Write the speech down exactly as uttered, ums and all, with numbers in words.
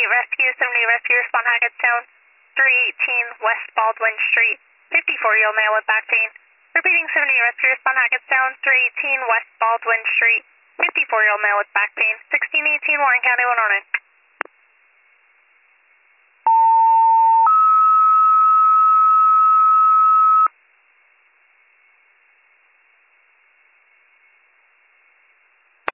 seventy-eight rescue, seventy-eight rescue, respond Hackettstown, three eighteen West Baldwin Street, fifty-four-year-old male with back pain. Repeating seventy-eight rescue, respond Hackettstown, three eighteen West Baldwin Street, fifty-four-year-old male with back pain, sixteen eighteen Warren County, one oh nine.